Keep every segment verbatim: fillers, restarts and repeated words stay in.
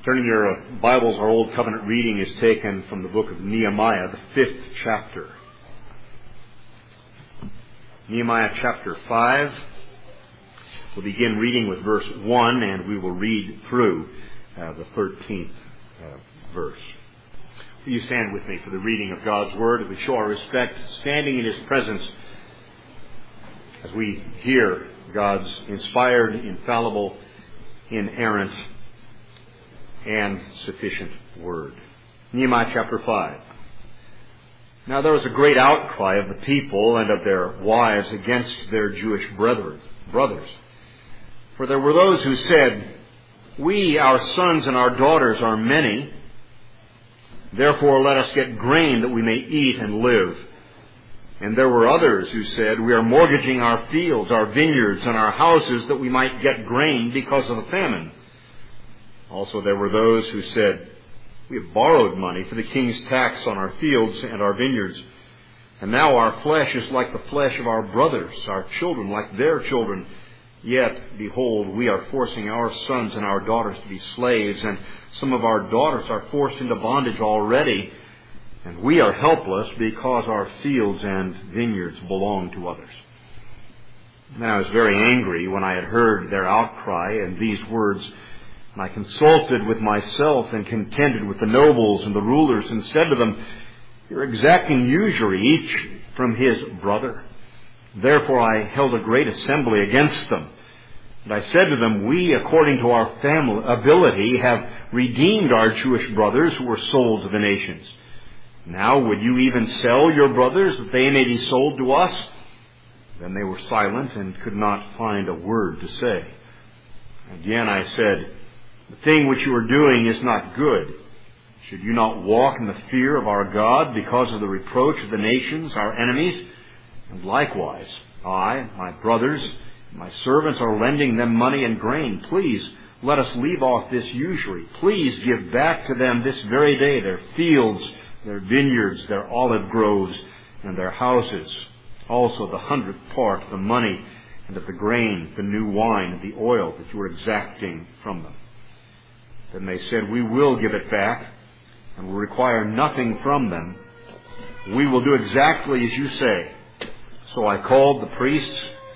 Turning your Bibles, our Old Covenant reading is taken from the book of Nehemiah, the fifth chapter. Nehemiah chapter five. We'll begin reading with verse one, and we will read through uh, the thirteenth uh, verse. Will you stand with me for the reading of God's Word? We show our respect, standing in His presence, as we hear God's inspired, infallible, inerrant, and sufficient word. Nehemiah chapter five. Now there was a great outcry of the people and of their wives against their Jewish brethren, brothers. For there were those who said, "We, our sons and our daughters, are many. Therefore let us get grain that we may eat and live." And there were others who said, "We are mortgaging our fields, our vineyards, and our houses that we might get grain because of the famine." Also there were those who said, "We have borrowed money for the king's tax on our fields and our vineyards. And now our flesh is like the flesh of our brothers, our children like their children. Yet, behold, we are forcing our sons and our daughters to be slaves, and some of our daughters are forced into bondage already. And we are helpless because our fields and vineyards belong to others." And I was very angry when I had heard their outcry and these words. And I consulted with myself and contended with the nobles and the rulers and said to them, "You're exacting usury, each from his brother." Therefore I held a great assembly against them. And I said to them, "We, according to our family ability, have redeemed our Jewish brothers who were sold to the nations. Now would you even sell your brothers that they may be sold to us?" Then they were silent and could not find a word to say. Again I said, "The thing which you are doing is not good. Should you not walk in the fear of our God because of the reproach of the nations, our enemies? And likewise, I, my brothers, and my servants are lending them money and grain. Please let us leave off this usury. Please give back to them this very day their fields, their vineyards, their olive groves, and their houses. Also the hundredth part of the money and of the grain, the new wine, and the oil that you are exacting from them." Then they said, "We will give it back, and will require nothing from them. We will do exactly as you say." So I called the priests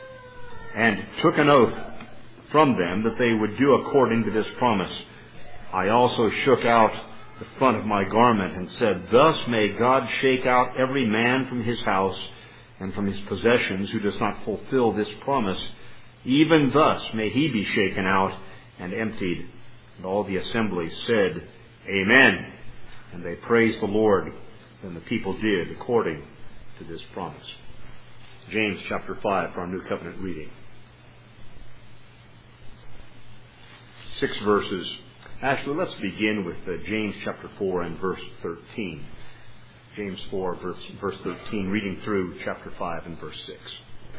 and took an oath from them that they would do according to this promise. I also shook out the front of my garment and said, "Thus may God shake out every man from his house and from his possessions who does not fulfill this promise. Even thus may he be shaken out and emptied." And all the assembly said, "Amen." And they praised the Lord. Then the people did according to this promise. James chapter five for our New Covenant reading. Six verses. Actually, let's begin with uh, James chapter four and verse thirteen. James four, verse, verse thirteen, reading through chapter five and verse six.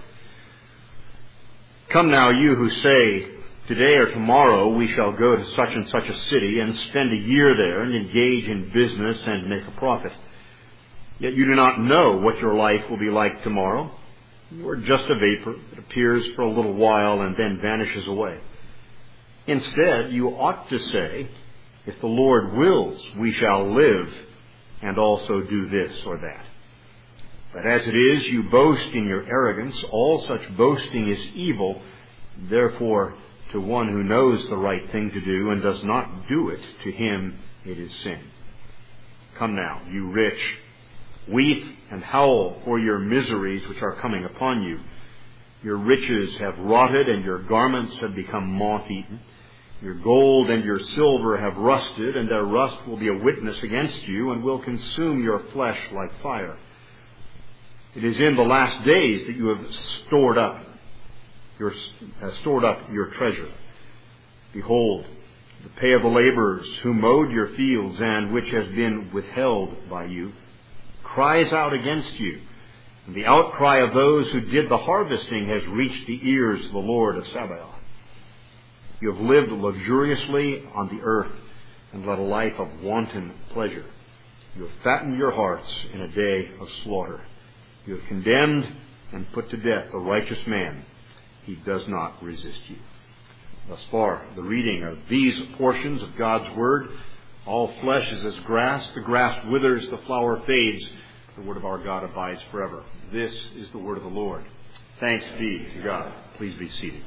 "Come now, you who say, 'Today or tomorrow we shall go to such and such a city and spend a year there and engage in business and make a profit.' Yet you do not know what your life will be like tomorrow. You are just a vapor that appears for a little while and then vanishes away. Instead, you ought to say, 'If the Lord wills, we shall live and also do this or that.' But as it is, you boast in your arrogance. All such boasting is evil. Therefore, to one who knows the right thing to do and does not do it, to him it is sin. Come now, you rich, weep and howl for your miseries which are coming upon you. Your riches have rotted and your garments have become moth-eaten. Your gold and your silver have rusted, and their rust will be a witness against you and will consume your flesh like fire. It is in the last days that you have stored up your uh, stored up your treasure. Behold, the pay of the laborers who mowed your fields and which has been withheld by you cries out against you, and the outcry of those who did the harvesting has reached the ears of the Lord of Sabaoth. You have lived luxuriously on the earth and led a life of wanton pleasure. You have fattened your hearts in a day of slaughter. You have condemned and put to death the righteous man. He does not resist you. thus far the reading of these portions of God's Word. All flesh is as grass. The grass withers, the flower fades. The Word of our God abides forever. This is the Word of the Lord. Thanks be to God. Please be seated.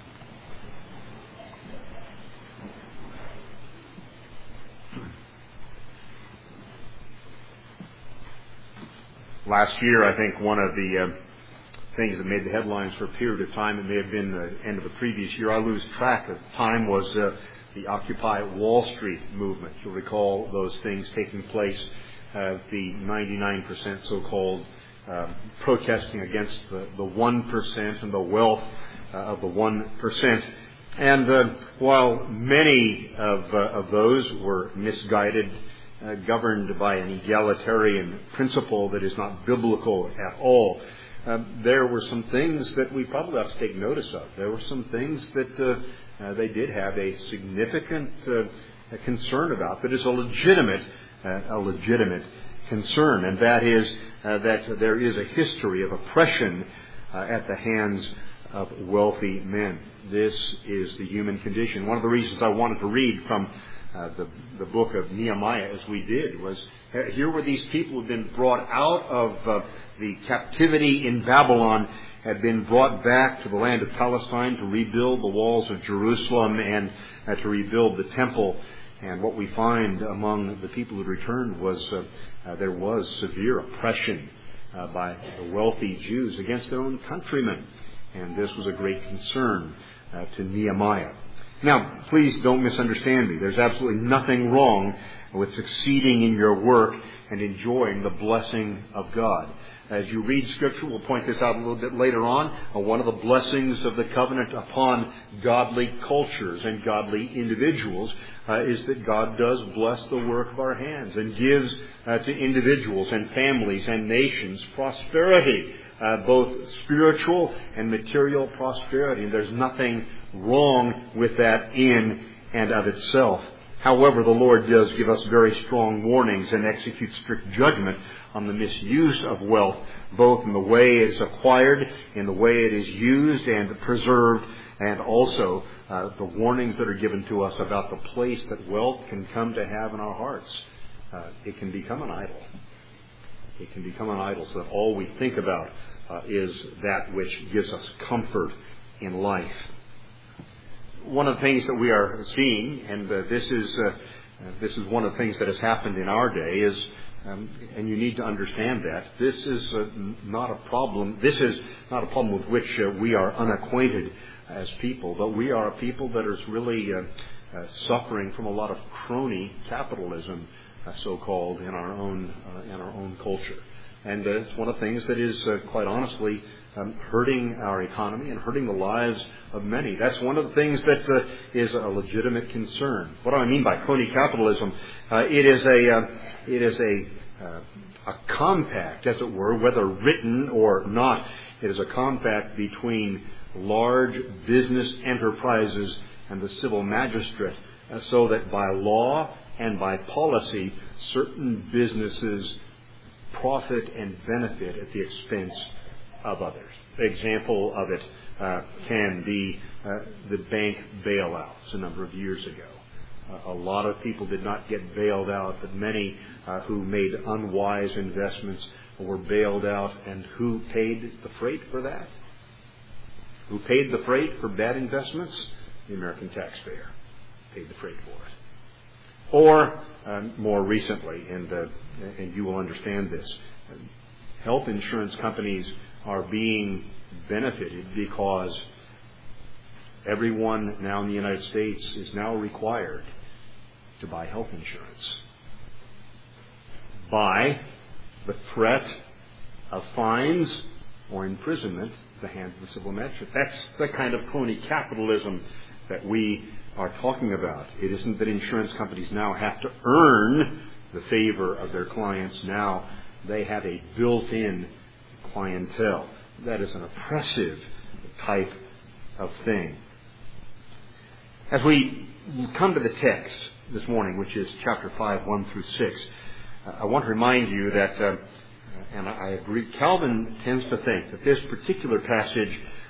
Last year, I think one of the uh, things that made the headlines for a period of time, it may have been the end of the previous year, I lose track of time, was uh, the Occupy Wall Street movement. You'll recall those things taking place, uh, the ninety-nine percent so-called uh, protesting against the, the one percent and the wealth uh, of the one percent. And uh, while many of, uh, of those were misguided, Uh, governed by an egalitarian principle that is not biblical at all, uh, there were some things that we probably ought to take notice of. There were some things that uh, uh, they did have a significant uh, concern about that is a legitimate, uh, a legitimate concern, and that is uh, that there is a history of oppression uh, at the hands of wealthy men. This is the human condition. One of the reasons I wanted to read from Uh, the, the book of Nehemiah, as we did, was uh, here were these people who had been brought out of uh, the captivity in Babylon, had been brought back to the land of Palestine to rebuild the walls of Jerusalem and uh, to rebuild the temple. And what we find among the people who returned was uh, uh, there was severe oppression uh, by the wealthy Jews against their own countrymen. And this was a great concern uh, to Nehemiah. Now, please don't misunderstand me. There's absolutely nothing wrong with succeeding in your work and enjoying the blessing of God. As you read Scripture, we'll point this out a little bit later on, uh, one of the blessings of the covenant upon godly cultures and godly individuals uh, is that God does bless the work of our hands and gives uh, to individuals and families and nations prosperity, uh, both spiritual and material prosperity. And there's nothing wrong with that in and of itself. However, the Lord does give us very strong warnings and execute strict judgment on the misuse of wealth, both in the way it is acquired, in the way it is used and preserved, and also uh, the warnings that are given to us about the place that wealth can come to have in our hearts. Uh, it can become an idol. It can become an idol so that all we think about uh, is that which gives us comfort in life. One of the things that we are seeing, and uh, this is uh, this is one of the things that has happened in our day, is, um, and you need to understand that this is uh, not a problem. This is not a problem with which uh, we are unacquainted as people, but we are a people that is really uh, uh, suffering from a lot of crony capitalism, uh, so-called, in our own uh, in our own culture, and uh, it's one of the things that is uh, quite honestly Um, hurting our economy and hurting the lives of many. That's one of the things that uh, is a legitimate concern. What do I mean by crony capitalism? Uh, it is a uh, it is a uh, a compact, as it were, whether written or not. It is a compact between large business enterprises and the civil magistrate, uh, so that by law and by policy, certain businesses profit and benefit at the expense of others. The example of it uh, can be uh, the bank bailouts a number of years ago. Uh, a lot of people did not get bailed out, but many uh, who made unwise investments were bailed out. And who paid the freight for that? Who paid the freight for bad investments? The American taxpayer paid the freight for it. Or um, more recently, and uh, and you will understand this, health insurance companies are being benefited because everyone now in the United States is now required to buy health insurance by the threat of fines or imprisonment at the hands of the civil magistrate. That's the kind of crony capitalism that we are talking about. It isn't that insurance companies now have to earn the favor of their clients. Now they have a built-in clientele. That is an oppressive type of thing. As we come to the text this morning, which is chapter five, one through six, uh, I want to remind you that, uh, and I agree, Calvin tends to think that this particular passage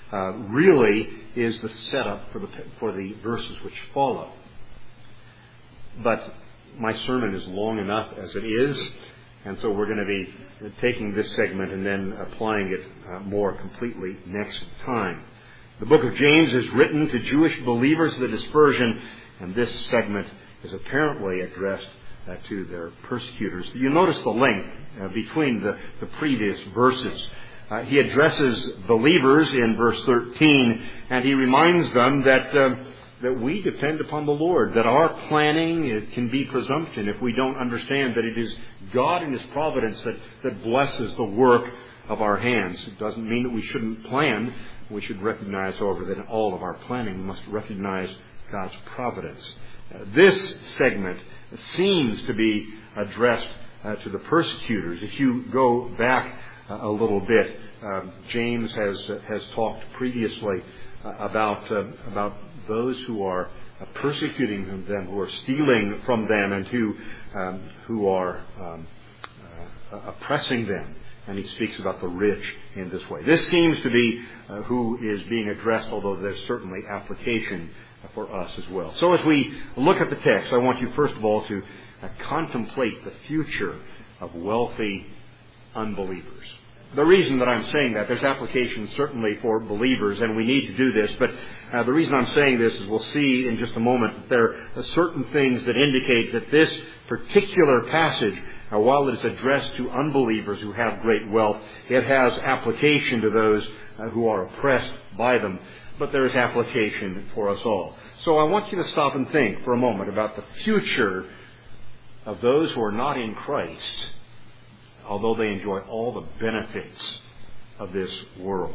uh, really is the setup for the, for the verses which follow. But my sermon is long enough as it is, and so we're going to be taking this segment and then applying it uh, more completely next time. The book of James is written to Jewish believers of the dispersion, and this segment is apparently addressed uh, to their persecutors. You notice the length uh, between the, the previous verses. Uh, he addresses believers in verse thirteen, and he reminds them that uh, that we depend upon the Lord, that our planning it can be presumption if we don't understand that it is God in His providence that, that blesses the work of our hands. It doesn't mean that we shouldn't plan. We should recognize, however, that in all of our planning we must recognize God's providence. Uh, this segment seems to be addressed uh, to the persecutors. If you go back uh, a little bit, uh, James has uh, has talked previously uh, about uh, about those who are uh, persecuting them, who are stealing from them, and who um, who are um, uh, oppressing them. And he speaks about the rich in this way. This seems to be uh, who is being addressed, although there's certainly application for us as well. So as we look at the text, I want you first of all to uh, contemplate the future of wealthy unbelievers. The reason that I'm saying that, there's application certainly for believers, and we need to do this, but uh, the reason I'm saying this is we'll see in just a moment that there are certain things that indicate that this particular passage, uh, while it is addressed to unbelievers who have great wealth, it has application to those uh, who are oppressed by them, but there is application for us all. So I want you to stop and think for a moment about the future of those who are not in Christ, although they enjoy all the benefits of this world.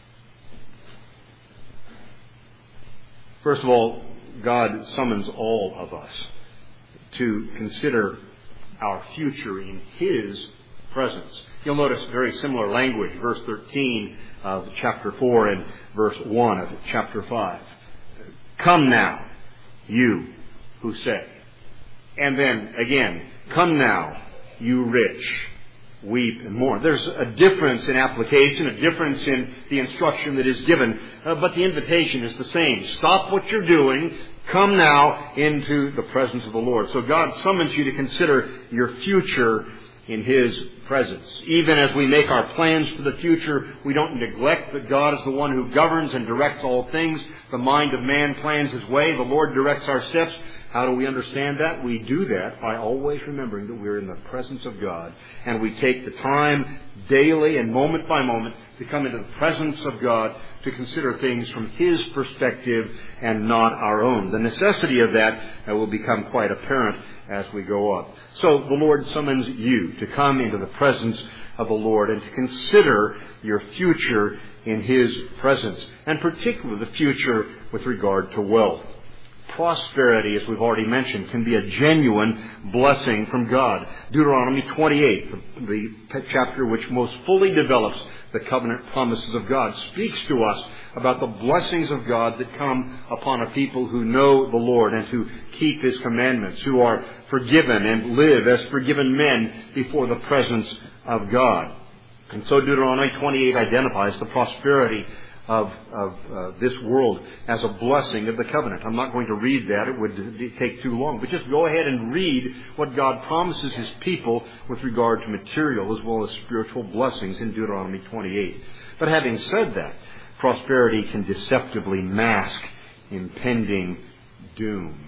First of all, God summons all of us to consider our future in His presence. You'll notice very similar language, verse thirteen of chapter four and verse one of chapter five. Come now, you who say. And then again, come now, you rich. Weep and mourn. There's a difference in application, a difference in the instruction that is given, uh, but the invitation is the same. Stop what you're doing. Come now into the presence of the Lord. So God summons you to consider your future in His presence. Even as we make our plans for the future, we don't neglect that God is the one who governs and directs all things. The mind of man plans his way. The Lord directs our steps. How do we understand that? We do that by always remembering that we're in the presence of God, and we take the time daily and moment by moment to come into the presence of God to consider things from His perspective and not our own. The necessity of that uh, will become quite apparent as we go on. So the Lord summons you to come into the presence of the Lord and to consider your future in His presence, and particularly the future with regard to wealth. Prosperity, as we've already mentioned, can be a genuine blessing from God. Deuteronomy twenty-eight, the, the chapter which most fully develops the covenant promises of God, speaks to us about the blessings of God that come upon a people who know the Lord and who keep His commandments, who are forgiven and live as forgiven men before the presence of God. And so Deuteronomy twenty-eight identifies the prosperity of, of uh, this world as a blessing of the covenant. I'm not going to read that. It would take too long. But just go ahead and read what God promises His people with regard to material as well as spiritual blessings in Deuteronomy twenty-eight. But having said that, prosperity can deceptively mask impending doom.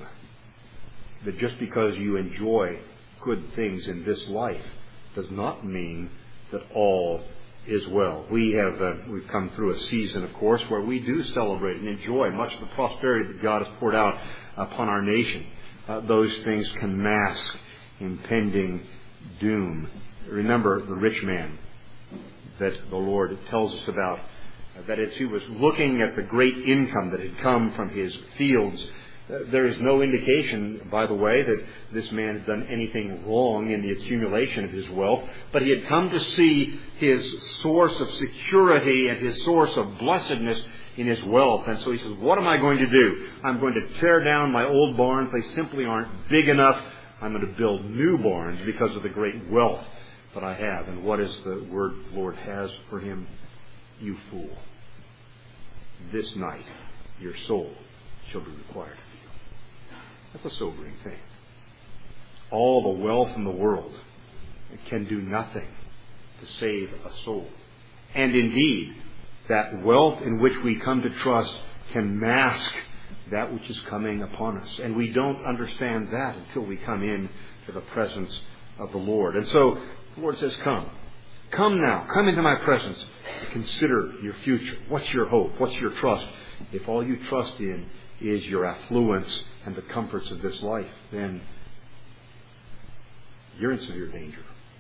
That just because you enjoy good things in this life does not mean that all is well. We have uh, we've come through a season, of course, where we do celebrate and enjoy much of the prosperity that God has poured out upon our nation. Uh, those things can mask impending doom. Remember the rich man that the Lord tells us about, uh, that as he was looking at the great income that had come from his fields, uh, there is no indication, by the way, that this man had done anything wrong in the accumulation of his wealth, but he had come to see his source of security and his source of blessedness in his wealth. And so he says, what am I going to do? I'm going to tear down my old barns. They simply aren't big enough. I'm going to build new barns because of the great wealth that I have. And what is the word the Lord has for him? You fool. this night your soul shall be required of you. That's a sobering thing. All the wealth in the world can do nothing to save a soul. And indeed, that wealth in which we come to trust can mask that which is coming upon us. And we don't understand that until we come in to the presence of the Lord. And so the Lord says, come. Come now. Come into my presence. Consider your future. What's your hope? What's your trust? If all you trust in is your affluence and the comforts of this life, then you're in severe danger.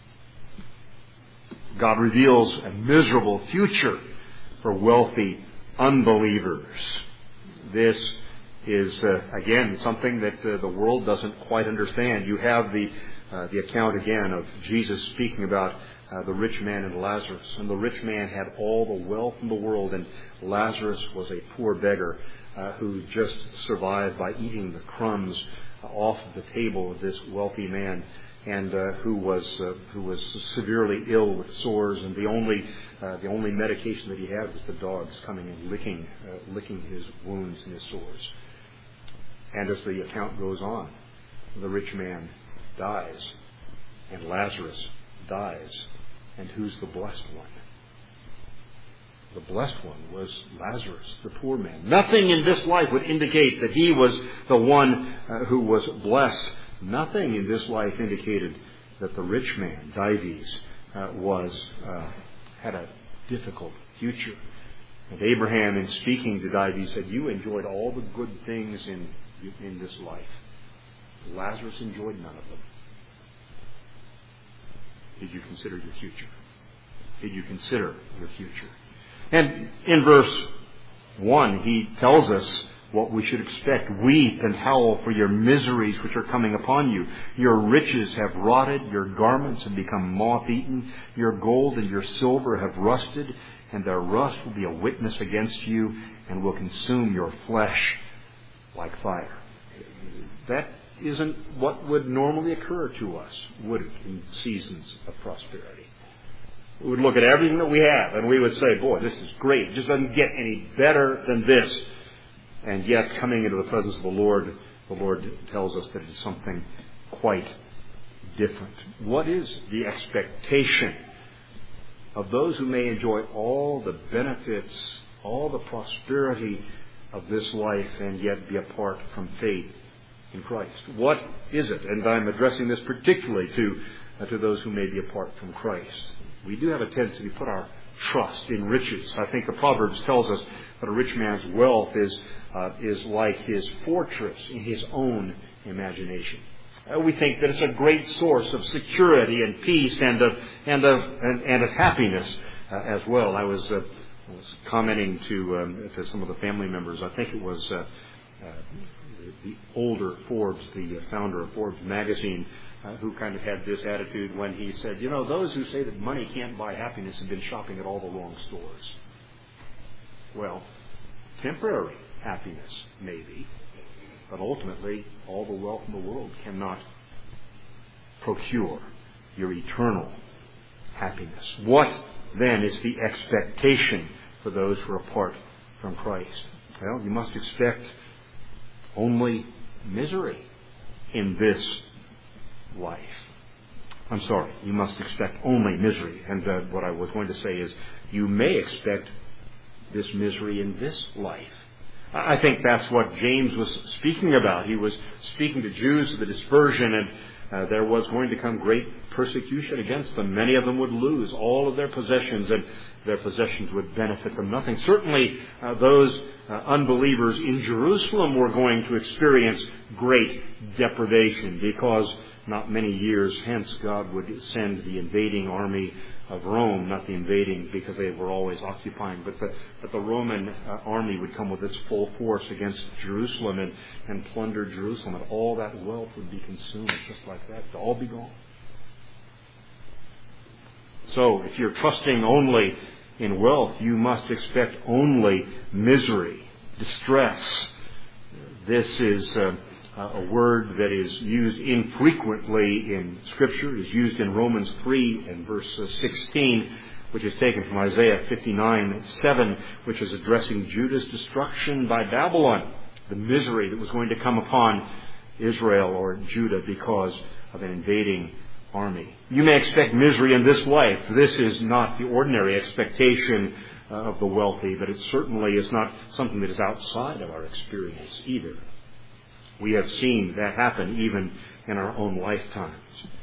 God reveals a miserable future for wealthy unbelievers. This is, uh, again, something that uh, the world doesn't quite understand. You have the uh, the account again of Jesus speaking about uh, the rich man and Lazarus. And the rich man had all the wealth in the world, and Lazarus was a poor beggar uh, who just survived by eating the crumbs uh, off of the table of this wealthy man, and uh, who was uh, who was severely ill with sores, and the only uh, the only medication that he had was the dogs coming and licking uh, licking his wounds and his sores. And as the account goes on, the rich man dies, and Lazarus dies, and who's the blessed one? The blessed one was Lazarus, the poor man. Nothing in this life would indicate that he was the one uh, who was blessed. Nothing in this life indicated that the rich man, Dives, uh, was uh, had a difficult future. And Abraham, in speaking to Dives, said, "You enjoyed all the good things in in this life. Lazarus enjoyed none of them. Did you consider your future? Did you consider your future?" And in verse one, he tells us what we should expect. "Weep and howl for your miseries which are coming upon you. Your riches have rotted, your garments have become moth-eaten, your gold and your silver have rusted, and their rust will be a witness against you and will consume your flesh like fire." That isn't what would normally occur to us, would it, in seasons of prosperity? We would look at everything that we have and we would say, boy, this is great. It just doesn't get any better than this. And yet, coming into the presence of the Lord, the Lord tells us that it is something quite different. What is the expectation of those who may enjoy all the benefits, all the prosperity of this life, and yet be apart from faith in Christ? What is it? And I'm addressing this particularly to, uh, to those who may be apart from Christ. We do have a tendency to put our trust in riches. I think the Proverbs tells us that a rich man's wealth is uh, is like his fortress in his own imagination. Uh, we think that it's a great source of security and peace and of and of and, and of happiness uh, as well. I was, uh, I was commenting to um, to some of the family members. I think it was uh, uh, the, the older Forbes, the founder of Forbes magazine, Uh, who kind of had this attitude when he said, you know, those who say that money can't buy happiness have been shopping at all the wrong stores. Well, temporary happiness, maybe, but ultimately, all the wealth in the world cannot procure your eternal happiness. What, then, is the expectation for those who are apart from Christ? Well, you must expect only misery in this life. I'm sorry, you must expect only misery. And uh, what I was going to say is, you may expect this misery in this life. I think that's what James was speaking about. He was speaking to Jews of the dispersion, and uh, there was going to come great persecution against them. Many of them would lose all of their possessions, and their possessions would benefit them nothing. Certainly, uh, those uh, unbelievers in Jerusalem were going to experience great deprivation, because not many years hence God would send the invading army of Rome, not the invading because they were always occupying, but the, but the Roman uh, army would come with its full force against Jerusalem and, and plunder Jerusalem, and all that wealth would be consumed just like that. It'd all be gone. So if you're trusting only in wealth, you must expect only misery, distress. This is Uh, Uh, a word that is used infrequently in Scripture. It is used in Romans three and verse sixteen, which is taken from Isaiah fifty-nine seven, which is addressing Judah's destruction by Babylon, the misery that was going to come upon Israel or Judah because of an invading army. You may expect misery in this life. This is not the ordinary expectation uh, of the wealthy, but it certainly is not something that is outside of our experience either. We have seen that happen even in our own lifetimes.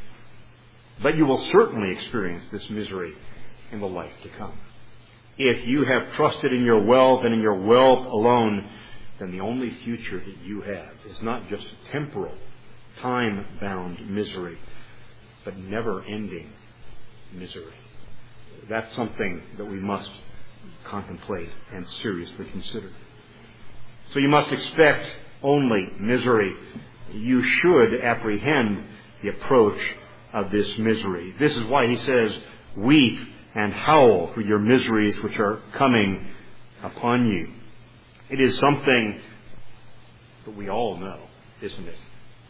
But you will certainly experience this misery in the life to come. If you have trusted in your wealth and in your wealth alone, then the only future that you have is not just temporal, time-bound misery, but never-ending misery. That's something that we must contemplate and seriously consider. So you must expect only misery. You should apprehend the approach of this misery. This is why he says, weep and howl for your miseries which are coming upon you. It is something that we all know, isn't it?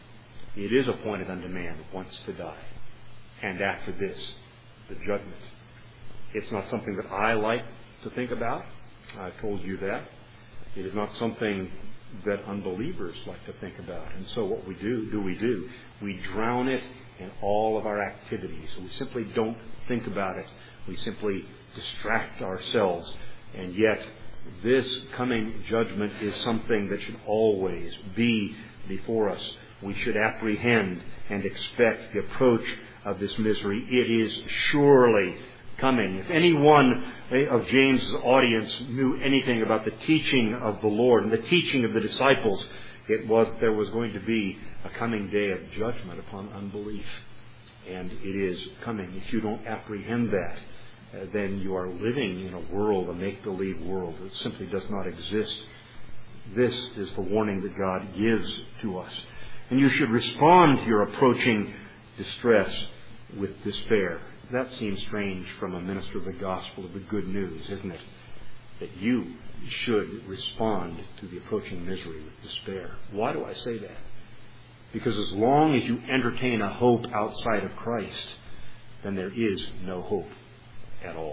It is appointed unto man once to die, and after this, the judgment. It's not something that I like to think about. I've told you that. It is not something that unbelievers like to think about. And so what we do, do we do? We drown it in all of our activities. We simply don't think about it. We simply distract ourselves. And yet, this coming judgment is something that should always be before us. We should apprehend and expect the approach of this misery. It is surely coming. If anyone of James' audience knew anything about the teaching of the Lord and the teaching of the disciples, it was there was going to be a coming day of judgment upon unbelief. And it is coming. If you don't apprehend that, uh, then you are living in a world, a make-believe world that simply does not exist. This is the warning that God gives to us. And you should respond to your approaching distress with despair. That seems strange from a minister of the gospel of the good news, isn't it? That you should respond to the approaching misery with despair. Why do I say that? Because as long as you entertain a hope outside of Christ, then there is no hope at all.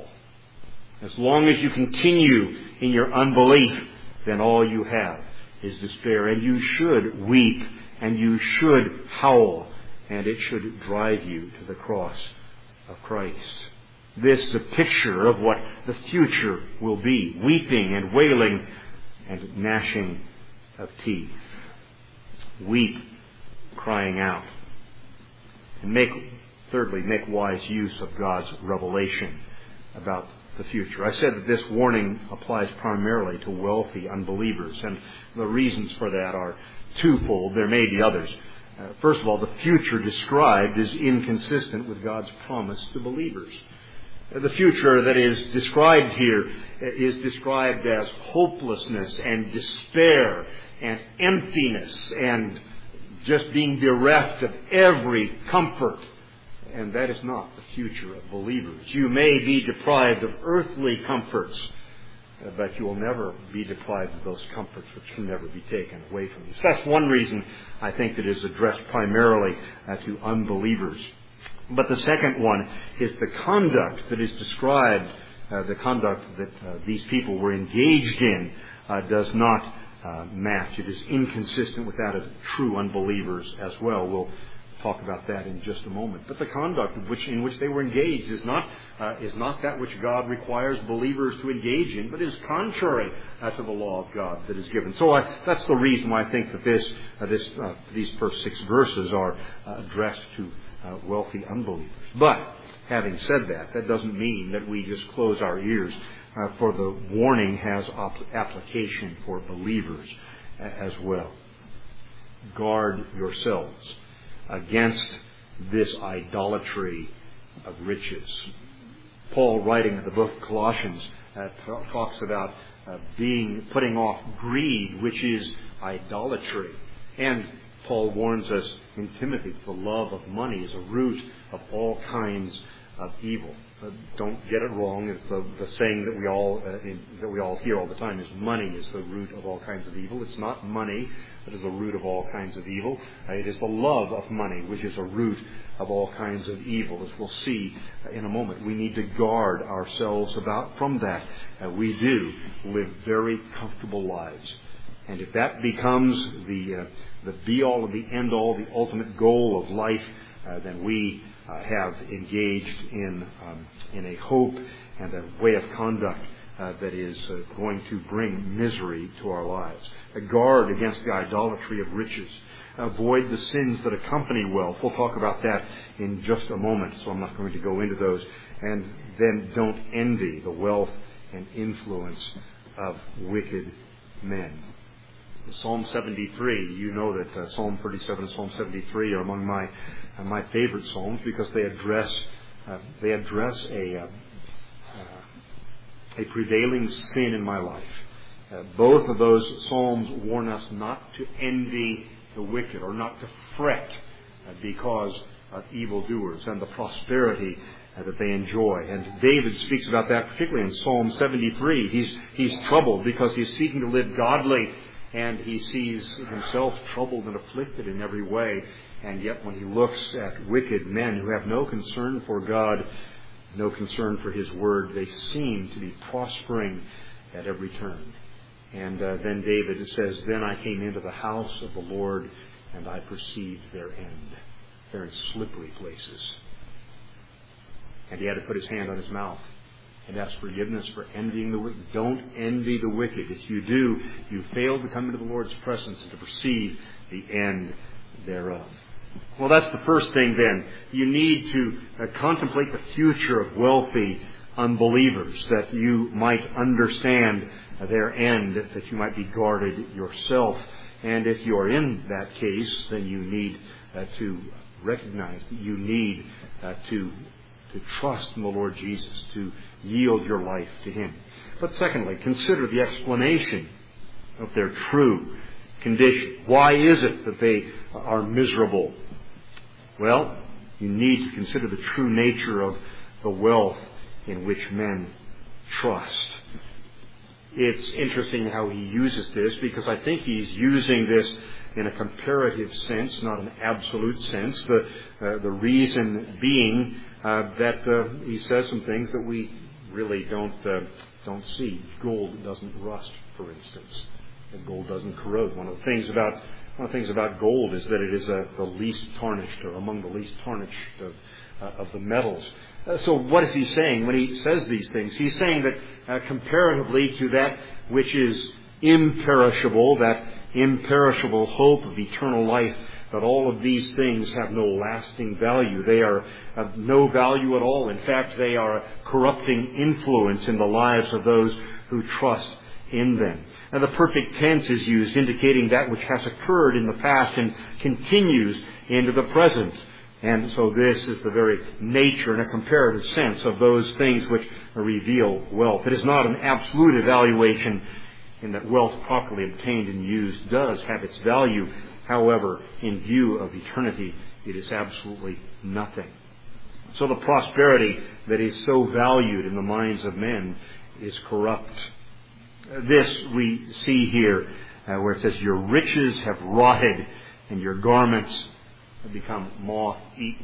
As long as you continue in your unbelief, then all you have is despair. And you should weep and you should howl, and it should drive you to the cross of Christ. This is a picture of what the future will be. Weeping and wailing and gnashing of teeth. Weep, crying out. And make, thirdly, make wise use of God's revelation about the future. I said that this warning applies primarily to wealthy unbelievers, and the reasons for that are twofold. There may be others. Uh, first of all, the future described is inconsistent with God's promise to believers. Uh, the future that is described here is described as hopelessness and despair and emptiness and just being bereft of every comfort. And that is not the future of believers. You may be deprived of earthly comforts, but you will never be deprived of those comforts which can never be taken away from you. So that's one reason I think that is addressed primarily uh, to unbelievers. But the second one is the conduct that is described, uh, the conduct that uh, these people were engaged in uh, does not uh, match. It is inconsistent with that of true unbelievers as well. We'll talk about that in just a moment. But the conduct of which, in which they were engaged is not uh, is not that which God requires believers to engage in, but is contrary uh, to the law of God that is given. So I, that's the reason why I think that this uh, this uh, these first six verses are uh, addressed to uh, wealthy unbelievers. But having said that, that doesn't mean that we just close our ears, uh, for the warning has op- application for believers uh, as well. Guard yourselves against this idolatry of riches. Paul, writing in the book of Colossians, uh, t- talks about uh, being putting off greed, which is idolatry. And Paul warns us in Timothy, the love of money is a root of all kinds of evil. Uh, don't get it wrong. It's the, the saying that we all uh, in, that we all hear all the time is money is the root of all kinds of evil. It's not money that is the root of all kinds of evil. Uh, it is the love of money which is a root of all kinds of evil, as we'll see uh, in a moment. We need to guard ourselves about from that. Uh, we do live very comfortable lives. And if that becomes the uh, the be-all and the end-all, the ultimate goal of life, uh, then we uh, have engaged in um, in a hope and a way of conduct uh, that is uh, going to bring misery to our lives. A guard against the idolatry of riches. Avoid the sins that accompany wealth. We'll talk about that in just a moment, so I'm not going to go into those. And then don't envy the wealth and influence of wicked men. Psalm seventy-three, you know that uh, Psalm thirty-seven and Psalm seventy-three are among my uh, my favorite psalms because they address uh, they address a uh, uh, a prevailing sin in my life. Uh, both of those psalms warn us not to envy the wicked or not to fret uh, because of evildoers and the prosperity uh, that they enjoy. And David speaks about that particularly in Psalm seventy-three. He's he's troubled because he's seeking to live godly. And he sees himself troubled and afflicted in every way. And yet when he looks at wicked men who have no concern for God, no concern for His Word, they seem to be prospering at every turn. And uh, then David says, "Then I came into the house of the Lord, and I perceived their end." They're in slippery places. And he had to put his hand on his mouth and ask forgiveness for envying the wicked. Don't envy the wicked. If you do, you fail to come into the Lord's presence and to perceive the end thereof. Well, that's the first thing then. You need to uh, contemplate the future of wealthy unbelievers, that you might understand uh, their end, that you might be guarded yourself. And if you are in that case, then you need uh, to recognize that you need uh, to to trust in the Lord Jesus, to yield your life to Him. But secondly, consider the explanation of their true condition. Why is it that they are miserable? Well, you need to consider the true nature of the wealth in which men trust. It's interesting how he uses this, because I think he's using this in a comparative sense, not an absolute sense. The uh, the reason being uh, that uh, he says some things that we really don't uh, don't see. Gold doesn't rust, for instance. And gold doesn't corrode. One of the things about one of the things about gold is that it is uh, the least tarnished, or among the least tarnished of uh, of the metals. Uh, so what is he saying when he says these things? He's saying that uh, comparatively to that which is imperishable, that imperishable hope of eternal life, that all of these things have no lasting value. They are of no value at all. In fact, they are a corrupting influence in the lives of those who trust in them. And the perfect tense is used, indicating that which has occurred in the past and continues into the present. And so this is the very nature in a comparative sense of those things which reveal wealth. It is not an absolute evaluation in that wealth properly obtained and used does have its value. However, in view of eternity, it is absolutely nothing. So the prosperity that is so valued in the minds of men is corrupt. This we see here uh, where it says, "Your riches have rotted and your garments have become moth-eaten."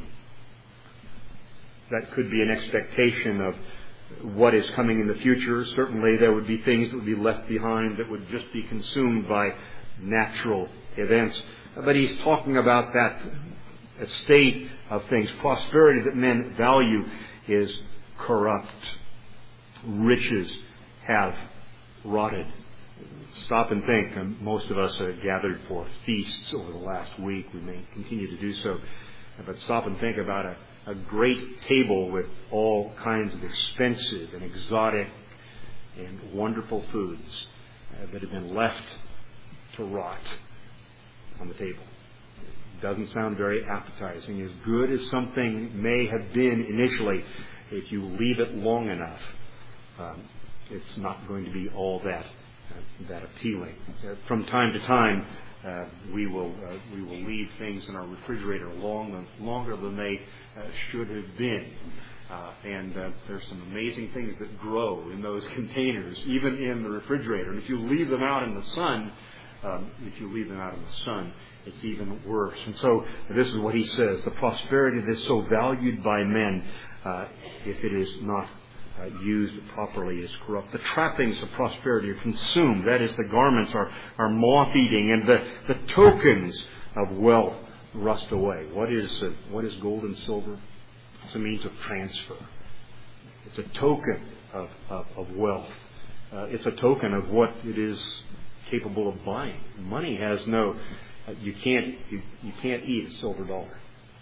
That could be an expectation of what is coming in the future. Certainly there would be things that would be left behind that would just be consumed by natural events. But he's talking about that state of things. Prosperity that men value is corrupt. Riches have rotted. Stop and think. And most of us have gathered for feasts over the last week. We may continue to do so. But stop and think about a, a great table with all kinds of expensive and exotic and wonderful foods uh, that have been left to rot on the table. It doesn't sound very appetizing. As good as something may have been initially, if you leave it long enough, um, it's not going to be all that uh, that appealing. Uh, from time to time, uh, we will uh, we will leave things in our refrigerator long longer than they uh, should have been. Uh, and uh, there's some amazing things that grow in those containers, even in the refrigerator. And if you leave them out in the sun, um, if you leave them out in the sun, it's even worse. And so this is what he says: the prosperity that is so valued by men, uh, if it is not uh, used properly, is corrupt. The trappings of prosperity are consumed. That is, the garments are, are moth-eating, and the, the tokens of wealth rust away. What is uh, what is gold and silver? It's a means of transfer. It's a token of, of, of wealth. Uh, it's a token of what it is capable of buying. Money has no. Uh, you can't you, you can't eat a silver dollar.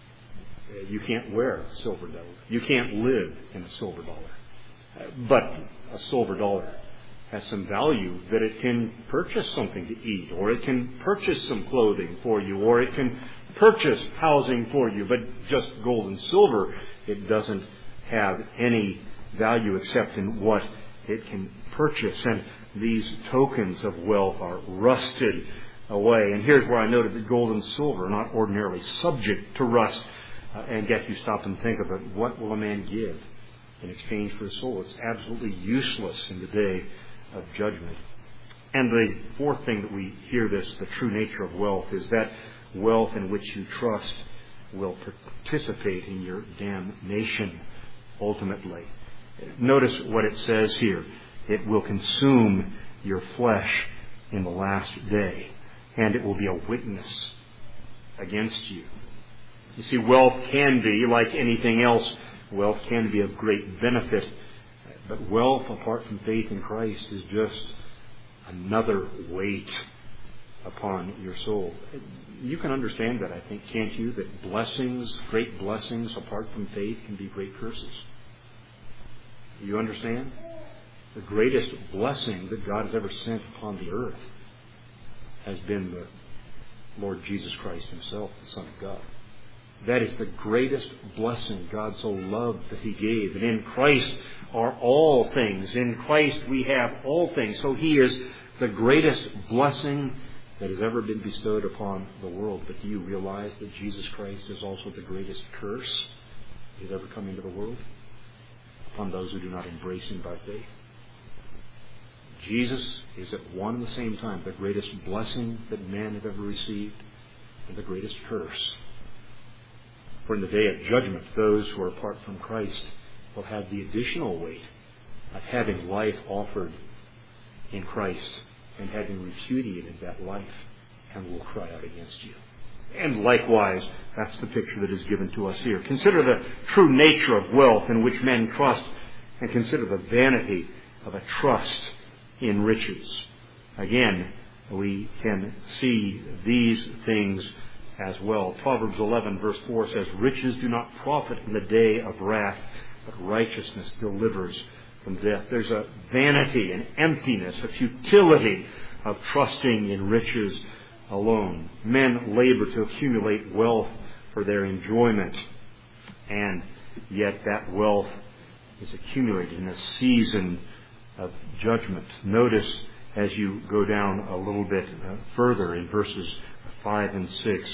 Uh, you can't wear a silver dollar. You can't live in a silver dollar. Uh, but a silver dollar has some value that it can purchase something to eat, or it can purchase some clothing for you, or it can purchase housing for you. But just gold and silver, it doesn't have any value except in what it can purchase. And these tokens of wealth are rusted away. And here's where I noted that gold and silver are not ordinarily subject to rust. Uh, and yet you stop and think of it. What will a man give in exchange for his soul? It's absolutely useless in the day of judgment. And the fourth thing that we hear this, the true nature of wealth, is that wealth in which you trust will participate in your damnation ultimately. Notice what it says here. It will consume your flesh in the last day, and it will be a witness against you. You see, wealth can be, like anything else, wealth can be of great benefit, but wealth apart from faith in Christ is just another weight upon your soul. You can understand that, I think, can't you? That blessings, great blessings apart from faith, can be great curses. You understand? The greatest blessing that God has ever sent upon the earth has been the Lord Jesus Christ Himself, the Son of God. That is the greatest blessing God so loved that He gave. And in Christ are all things. In Christ we have all things. So He is the greatest blessing that has ever been bestowed upon the world. But do you realize that Jesus Christ is also the greatest curse that has ever come into the world upon those who do not embrace Him by faith? Jesus is at one and the same time the greatest blessing that man have ever received and the greatest curse. For in the day of judgment, those who are apart from Christ will have the additional weight of having life offered in Christ and having repudiated that life, and will cry out against you. And likewise, that's the picture that is given to us here. Consider the true nature of wealth in which men trust, and consider the vanity of a trust in riches. Again, we can see these things as well. Proverbs eleven verse four says, "Riches do not profit in the day of wrath, but righteousness delivers from death." There's a vanity, an emptiness, a futility of trusting in riches alone. Men labor to accumulate wealth for their enjoyment, and yet that wealth is accumulated in a season of judgment. Notice as you go down a little bit uh, further in verses five and six.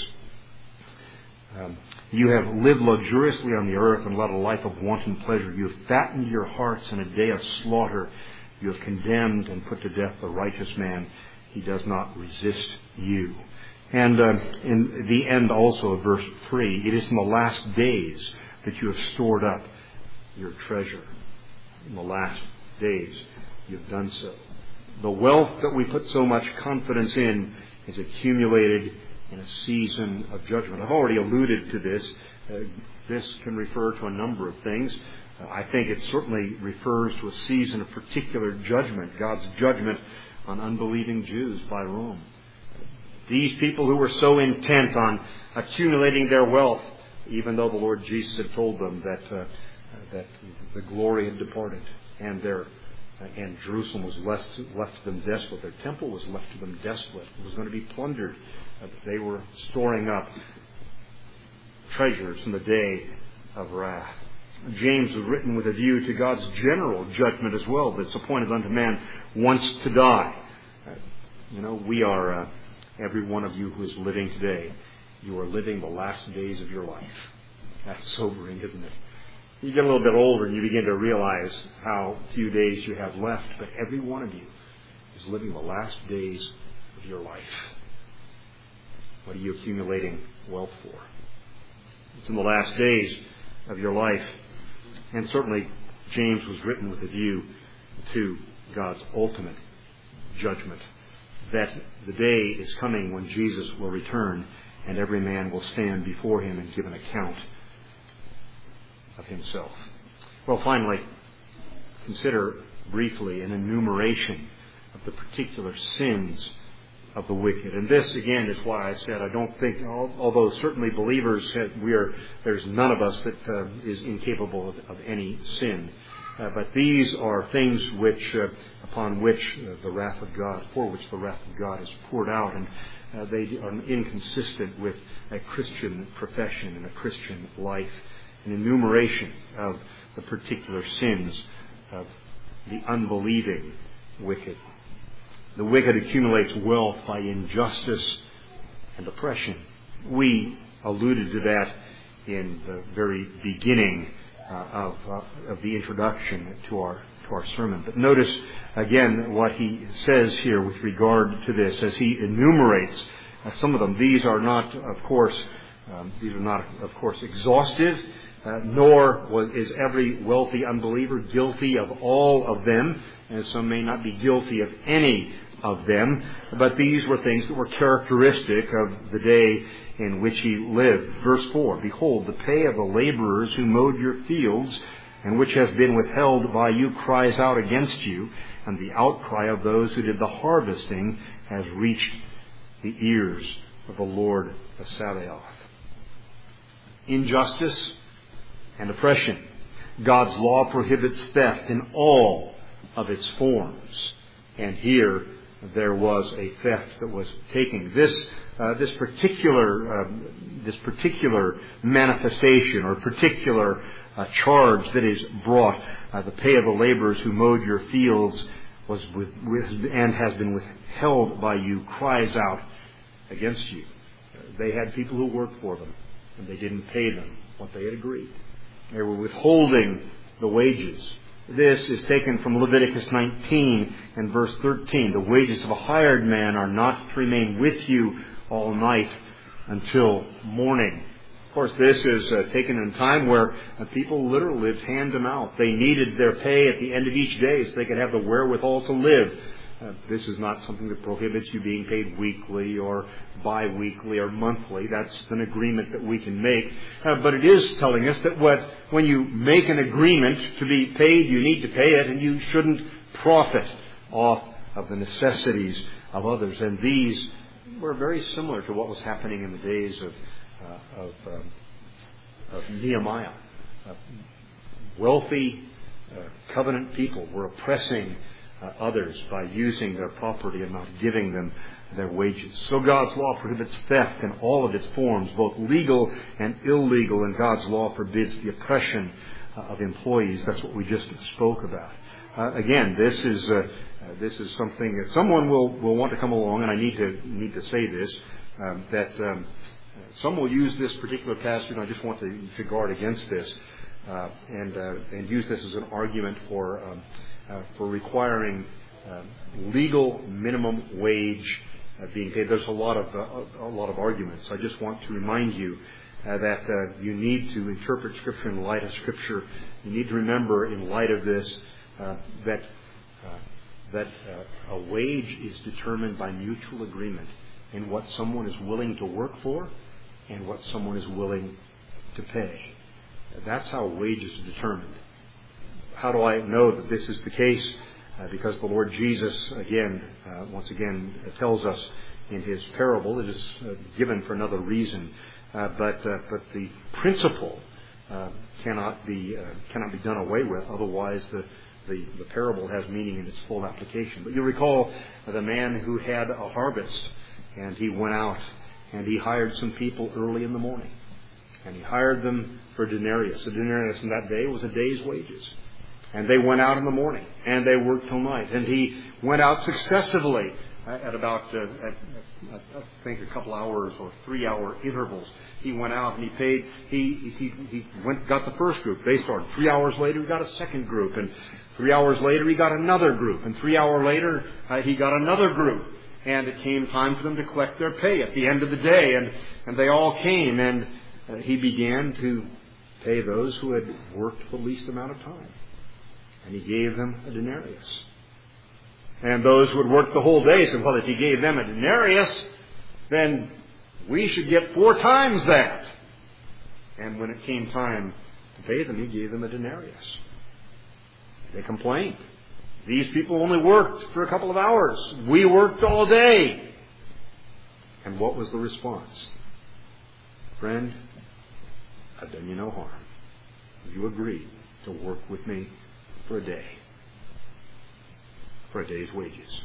Um, you have lived luxuriously on the earth and led a life of wanton pleasure. You have fattened your hearts in a day of slaughter. You have condemned and put to death the righteous man. He does not resist you. And uh, in the end also of verse three, it is in the last days that you have stored up your treasure. In the last days you have done so. The wealth that we put so much confidence in is accumulated in a season of judgment. I've already alluded to this. Uh, this can refer to a number of things. Uh, I think it certainly refers to a season of particular judgment, God's judgment on unbelieving Jews by Rome. These people who were so intent on accumulating their wealth, even though the Lord Jesus had told them that uh, that the glory had departed and their and Jerusalem was left, left to them desolate. Their temple was left to them desolate. It was going to be plundered. They were storing up treasures in the day of wrath. James was written with a view to God's general judgment as well, that's appointed unto man once to die. Uh, you know, we are, uh, every one of you who is living today, you are living the last days of your life. That's sobering, isn't it? You get a little bit older and you begin to realize how few days you have left, but every one of you is living the last days of your life. What are you accumulating wealth for? It's in the last days of your life. And certainly James was written with a view to God's ultimate judgment, that the day is coming when Jesus will return and every man will stand before him and give an account of himself. Well, finally, consider briefly an enumeration of the particular sins of the wicked. And this, again, is why I said I don't think, although certainly believers, we are, there's none of us that uh, is incapable of, of any sin. Uh, but these are things which, uh, upon which uh, the wrath of God, for which the wrath of God is poured out, and uh, they are inconsistent with a Christian profession and a Christian life. An enumeration of the particular sins of the unbelieving wicked. The wicked accumulates wealth by injustice and oppression. We alluded to that in the very beginning uh, of, uh, of the introduction to our to our sermon. But notice again what he says here with regard to this as he enumerates uh, some of them. These are not, of course, um, these are not, of course, exhaustive. Uh, nor was, is every wealthy unbeliever guilty of all of them, and some may not be guilty of any of them. But these were things that were characteristic of the day in which he lived. Verse four, "Behold, the pay of the laborers who mowed your fields, and which has been withheld by you, cries out against you, and the outcry of those who did the harvesting has reached the ears of the Lord of Sabaoth." Injustice and oppression. God's law prohibits theft in all of its forms. And here there was a theft that was taken. This uh, this particular uh, this particular manifestation or particular uh, charge that is brought, uh, the pay of the laborers who mowed your fields was with, with and has been withheld by you, cries out against you. They had people who worked for them, and they didn't pay them what they had agreed. They were withholding the wages. This is taken from Leviticus nineteen and verse thirteen. "The wages of a hired man are not to remain with you all night until morning." Of course, this is uh, taken in a time where uh, people literally lived hand to mouth. They needed their pay at the end of each day so they could have the wherewithal to live. Uh, this is not something that prohibits you being paid weekly or bi-weekly or monthly. That's an agreement that we can make. Uh, but it is telling us that what, when you make an agreement to be paid, you need to pay it, and you shouldn't profit off of the necessities of others. And these were very similar to what was happening in the days of, uh, of, um, of Nehemiah. Uh, wealthy uh, covenant people were oppressing Uh, others by using their property and not giving them their wages. So God's law prohibits theft in all of its forms, both legal and illegal, and God's law forbids the oppression uh, of employees. That's what we just spoke about. Uh, again, this is uh, uh, this is something that someone will, will want to come along, and I need to need to say this, um, that um, some will use this particular passage, and I just want to, to guard against this, uh, and uh, and use this as an argument for um, Uh, for requiring uh, legal minimum wage uh, being paid. There's a lot of uh, a lot of arguments. I just want to remind you uh, that uh, you need to interpret Scripture in light of Scripture. You need to remember, in light of this, uh, that uh, that uh, a wage is determined by mutual agreement in what someone is willing to work for and what someone is willing to pay. That's how wages are determined. How do I know that this is the case? Uh, because the Lord Jesus, again, uh, once again, uh, tells us in his parable. It is uh, given for another reason, uh, but uh, but the principle uh, cannot be uh, cannot be done away with. Otherwise, the, the the parable has meaning in its full application. But you recall uh, the man who had a harvest, and he went out and he hired some people early in the morning, and he hired them for a denarius. A denarius in that day was a day's wages. And they went out in the morning, and they worked till night. And he went out successively at about, uh, at, at, I think, a couple hours or three-hour intervals. He went out and he paid. He he he went got the first group. They started. Three hours later, he got a second group, and three hours later, he got another group, and three hours later, uh, he got another group. And it came time for them to collect their pay at the end of the day, and and they all came, and uh, he began to pay those who had worked the least amount of time, and he gave them a denarius. And those who had worked the whole day said, well, if he gave them a denarius, then we should get four times that. And when it came time to pay them, he gave them a denarius. They complained. These people only worked for a couple of hours. We worked all day. And what was the response? Friend, I've done you no harm. You agreed to work with me for a day. For a day's wages.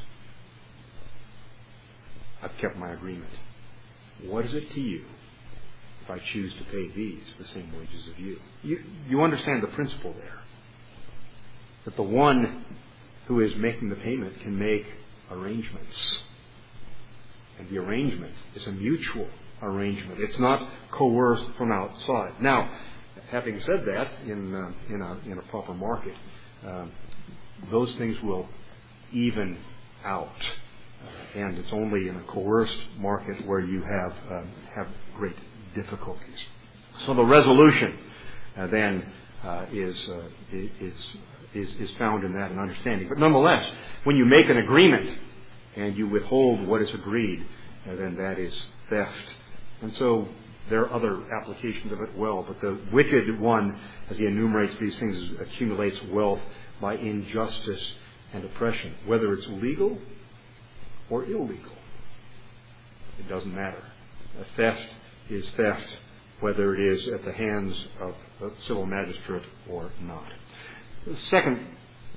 I've kept my agreement. What is it to you if I choose to pay these the same wages of you? You, you understand the principle there. That the one who is making the payment can make arrangements. And the arrangement is a mutual arrangement. It's not coerced from outside. Now, having said that, in uh, in a in a proper market, uh, those things will even out, uh, and it's only in a coerced market where you have uh, have great difficulties. So the resolution uh, then uh, is uh, is is is found in that and understanding. But nonetheless, when you make an agreement and you withhold what is agreed, uh, then that is theft. And so there are other applications of it well. But the wicked one, as he enumerates these things, accumulates wealth by injustice and oppression, whether it's legal or illegal. It doesn't matter. A theft is theft, whether it is at the hands of a civil magistrate or not. The second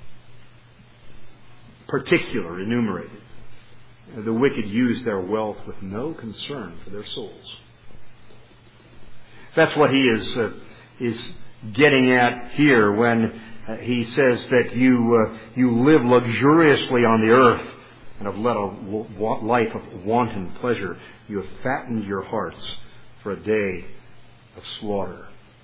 particular enumerated, the wicked use their wealth with no concern for their souls. That's what he is uh, is getting at here when uh, he says that you uh, you live luxuriously on the earth and have led a w- life of wanton pleasure. You have fattened your hearts for a day of slaughter.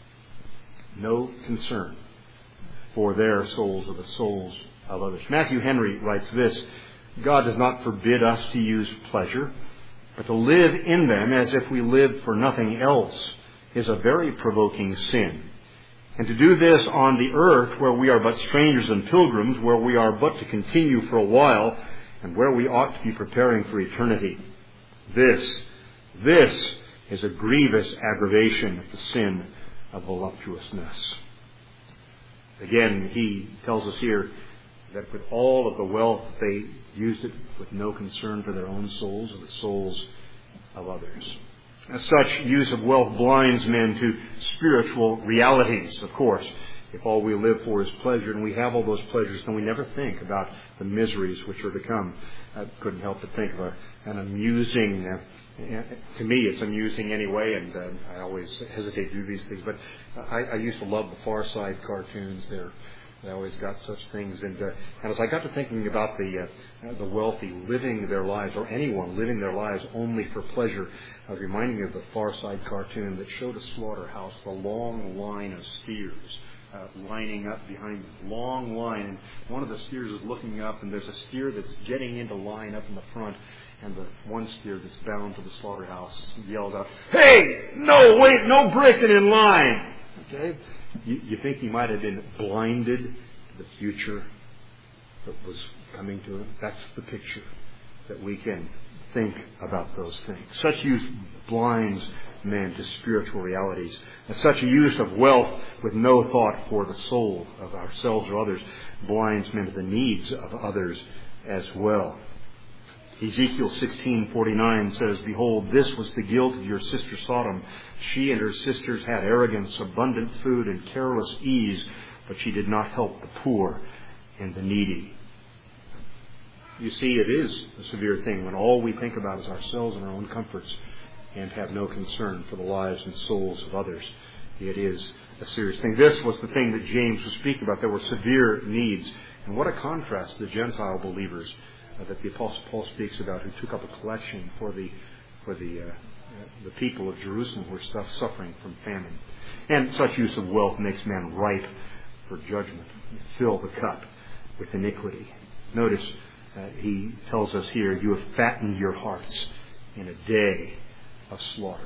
No concern for their souls or the souls of others. Matthew Henry writes this: God does not forbid us to use pleasure, but to live in them as if we lived for nothing else is a very provoking sin. And to do this on the earth where we are but strangers and pilgrims, where we are but to continue for a while, and where we ought to be preparing for eternity. This, this is a grievous aggravation of the sin of voluptuousness. Again, he tells us here that with all of the wealth, they used it with no concern for their own souls or the souls of others. As such use of wealth blinds men to spiritual realities, of course. If all we live for is pleasure and we have all those pleasures, then we never think about the miseries which are to come. I couldn't help but think of a, an amusing, uh, to me it's amusing anyway, and uh, I always hesitate to do these things, but I, I used to love the Far Side cartoons. They're They always got such things, and uh, and as I got to thinking about the uh, the wealthy living their lives, or anyone living their lives only for pleasure, I was reminding me of the Far Side cartoon that showed a slaughterhouse, the long line of steers uh, lining up behind them, long line, and one of the steers is looking up, and there's a steer that's getting into line up in the front, and the one steer that's bound to the slaughterhouse yells out, "Hey, no, wait, no breaking in line!" Okay. You, you think he might have been blinded to the future that was coming to him? That's the picture that we can think about those things. Such use blinds men to spiritual realities. And such a use of wealth with no thought for the soul of ourselves or others blinds men to the needs of others as well. Ezekiel sixteen forty-nine says, "Behold, this was the guilt of your sister Sodom. She and her sisters had arrogance, abundant food, and careless ease, but she did not help the poor and the needy." You see, it is a severe thing when all we think about is ourselves and our own comforts and have no concern for the lives and souls of others. It is a serious thing. This was the thing that James was speaking about. There were severe needs. And what a contrast to the Gentile believers uh, that the Apostle Paul speaks about, who took up a collection for the for the uh, uh, the people of Jerusalem who were stuff suffering from famine. And such use of wealth makes man ripe for judgment. Fill the cup with iniquity. Notice uh, he tells us here, you have fattened your hearts in a day of slaughter.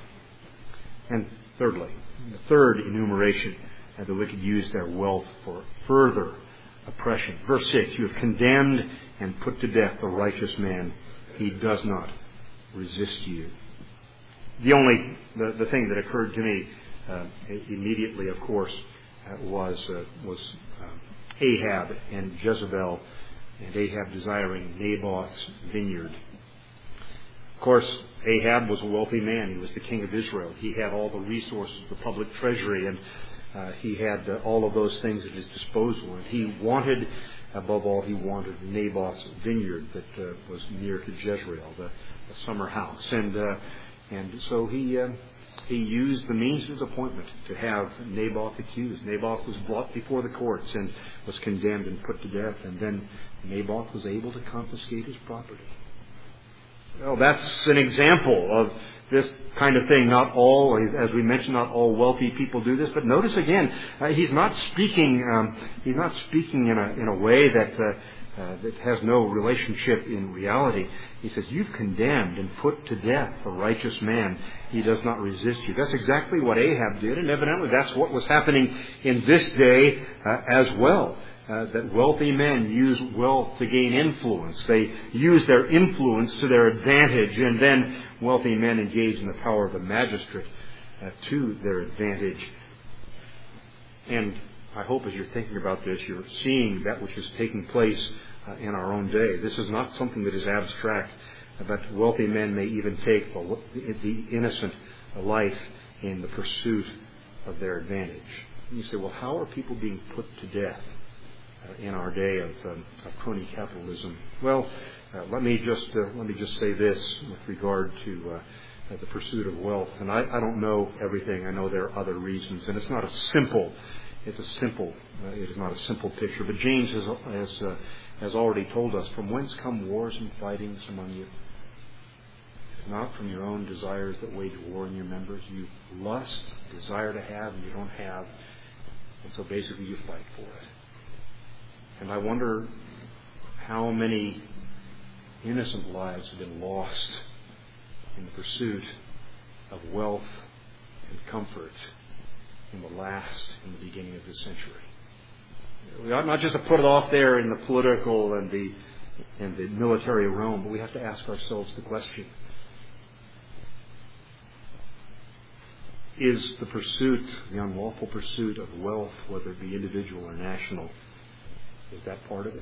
And thirdly, the third enumeration, uh, the wicked use their wealth for further oppression. Verse six, you have condemned and put to death the righteous man. He does not resist you. The only, the, the thing that occurred to me uh, immediately, of course, uh, was uh, was uh, Ahab and Jezebel, and Ahab desiring Naboth's vineyard. Of course, Ahab was a wealthy man. He was the king of Israel. He had all the resources of the public treasury, and uh, he had uh, all of those things at his disposal. And he wanted, above all, he wanted Naboth's vineyard that uh, was near to Jezreel, the, the summer house. And uh, and so he uh, he used the means of his appointment to have Naboth accused. Naboth was brought before the courts and was condemned and put to death. And then Naboth was able to confiscate his property. Well, that's an example of this kind of thing. Not all, as we mentioned, not all wealthy people do this. But notice again, uh, he's not speaking. Um, he's not speaking in a in a way that uh, uh, that has no relationship in reality. He says, "You've condemned and put to death a righteous man. He does not resist you." That's exactly what Ahab did, and evidently that's what was happening in this day uh, as well. Uh, that wealthy men use wealth to gain influence. They use their influence to their advantage, and then wealthy men engage in the power of the magistrate uh, to their advantage. And I hope as you're thinking about this, you're seeing that which is taking place uh, in our own day. This is not something that is abstract, but wealthy men may even take the, the innocent life in the pursuit of their advantage. And you say, well, how are people being put to death in our day of, um, of crony capitalism? Well, uh, let me just uh, let me just say this with regard to uh, the pursuit of wealth. And I, I don't know everything. I know there are other reasons, and it's not a simple. It's a simple. Uh, it is not a simple picture. But James has has, uh, has already told us, from whence come wars and fightings among you? It's not from your own desires that wage war in your members. You lust, desire to have, and you don't have, and so basically you fight for it. And I wonder how many innocent lives have been lost in the pursuit of wealth and comfort in the last, in the beginning of this century. We ought not just to put it off there in the political and the and the military realm, but we have to ask ourselves the question: is the pursuit, the unlawful pursuit of wealth, whether it be individual or national, is that part of it?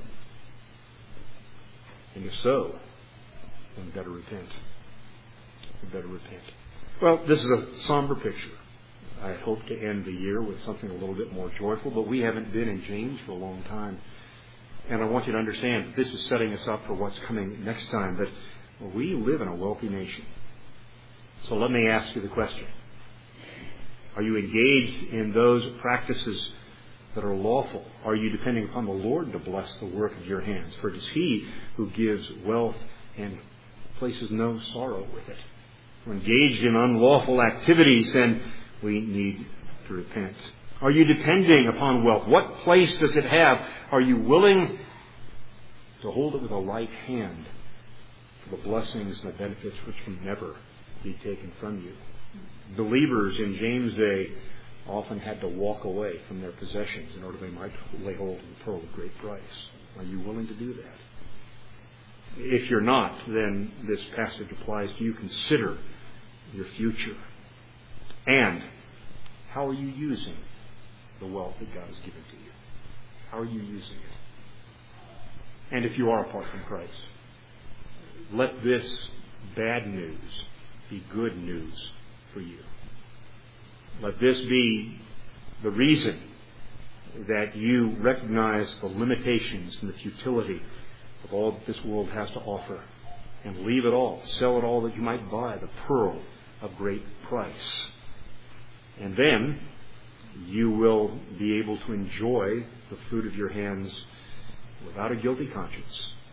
And if so, then we better repent. We better repent. Well, this is a somber picture. I hope to end the year with something a little bit more joyful, but we haven't been in James for a long time. And I want you to understand that this is setting us up for what's coming next time. But we live in a wealthy nation. So let me ask you the question: are you engaged in those practices that are lawful? Are you depending upon the Lord to bless the work of your hands? For it is He who gives wealth and places no sorrow with it. If we're engaged in unlawful activities, then we need to repent. Are you depending upon wealth? What place does it have? Are you willing to hold it with a light hand for the blessings and the benefits which can never be taken from you? Believers in James' day often had to walk away from their possessions in order they might lay hold of the pearl of great price. Are you willing to do that? If you're not, then this passage applies to you. Consider your future. And how are you using the wealth that God has given to you? How are you using it? And if you are apart from Christ, let this bad news be good news for you. Let this be the reason that you recognize the limitations and the futility of all that this world has to offer, and leave it all, sell it all that you might buy the pearl of great price. And then you will be able to enjoy the fruit of your hands without a guilty conscience,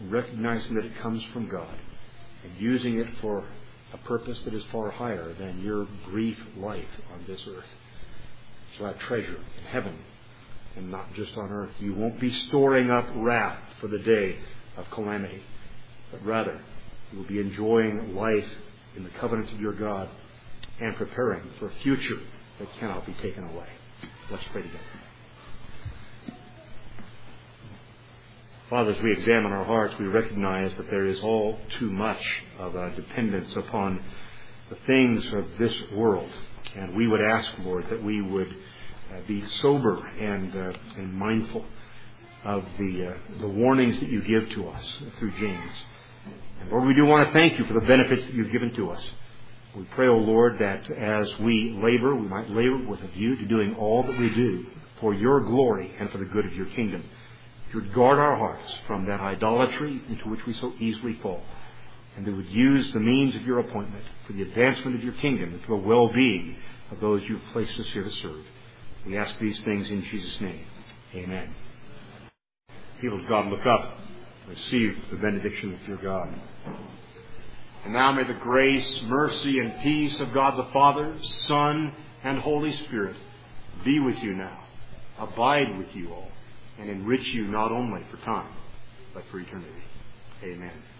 recognizing that it comes from God, and using it for a purpose that is far higher than your brief life on this earth. So have treasure in heaven and not just on earth. You won't be storing up wrath for the day of calamity, but rather you will be enjoying life in the covenant of your God and preparing for a future that cannot be taken away. Let's pray together. Father, as we examine our hearts, we recognize that there is all too much of a dependence upon the things of this world. And we would ask, Lord, that we would uh, be sober and uh, and mindful of the uh, the warnings that you give to us through James. And Lord, we do want to thank you for the benefits that you've given to us. We pray, O Lord, that as we labor, we might labor with a view to doing all that we do for your glory and for the good of your kingdom. You would guard our hearts from that idolatry into which we so easily fall, and that would use the means of your appointment for the advancement of your kingdom and for the well-being of those you've placed us here to serve. We ask these things in Jesus' name. Amen. People of God, look up. Receive the benediction of your God. And now may the grace, mercy, and peace of God the Father, Son, and Holy Spirit be with you now, abide with you all, and enrich you not only for time, but for eternity. Amen.